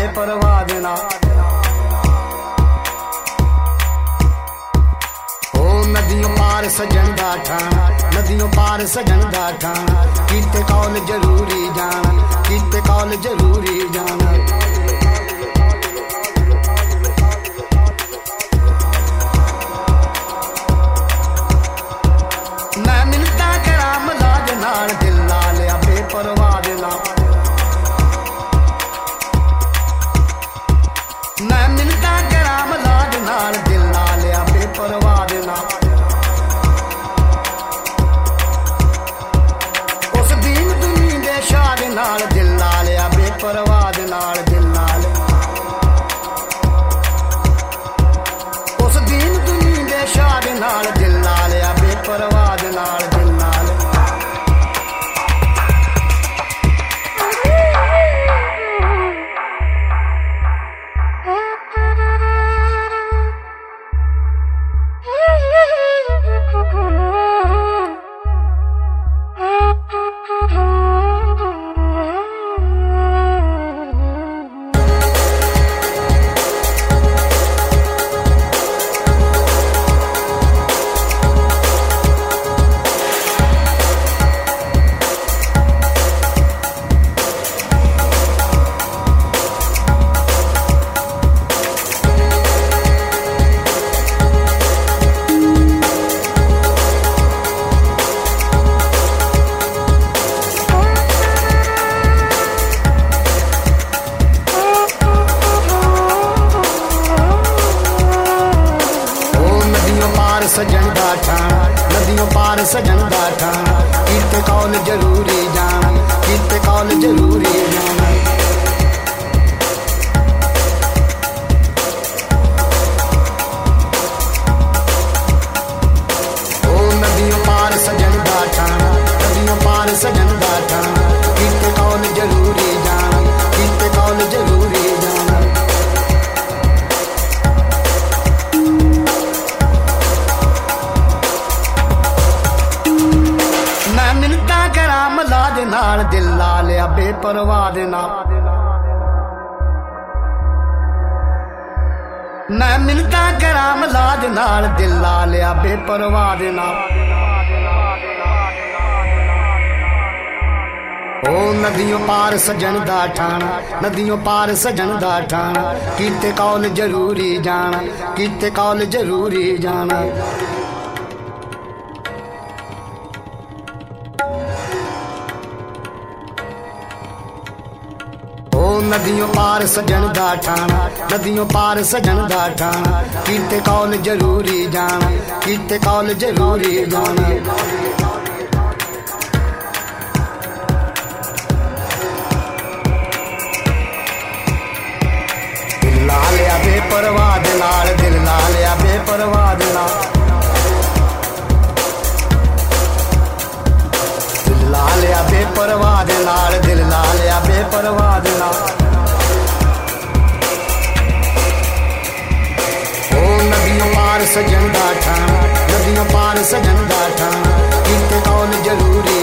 बेपरवाह दे नाल। ओ नदियों पार सजन दा ठाणा, नदियों पार सजन दा ठाणा, कीते कौल जरूरी जाना, कीते कौल जरूरी जाना। मैं मिलता करा मलाज नाल, दिल ला लिया बेपरवाह दे नाल। मैं मिलता करा मलाज नाल, दिल ला लिया बेपरवाह दे नाल। उस दीन दुनी दे शाह दे नाल, दिल ला लिया बेपरवाह दे नाल, दिल ला लिया। उस दीन दुनी दे शाह दे नाल, दिल ला लिया बेपरवाह दे नाल, दिल ला लिया। सजन दा ठाणा, नदियों पार सजन दा ठाणा, कीते कौल जरूरी जाना, कीते कौल जरूरी जाना। ओ नदियों पार सजन दा ठाणा, नदियों पार सजन दा ठाणा, कीते कौल जरूरी जाना, कीते कौल जरूरी जाना। मैं मिलता करा मलाज नाल, दिल ला लिया बेपरवाह दे नाल। मैं मिलता करा मलाज नाल, दिल ला लिया बेपरवाह दे नाल। ओ नदियों पार सजन दा ठाणा, नदियों पार सजन दा ठाणा, कीते कौल जरूरी जाना, कीते कौल जरूरी जाना। नदियों पार सजन दा ठाणा, नदियों पार सजन दा ठाणा, कीते कौल जरूरी जाना, कीते कौल जरूरी जाना। दिल ला लिया बेपरवाह दे नाल, दिल ला लिया बेपरवाह दे नाल। दिल ला लिया बेपरवाह दे नाल, दिल ला लिया बेपरवाह दे नाल। पार सजन दा ठाणा, नदियों पार सजन दा ठाणा, कीते कौल जरूरी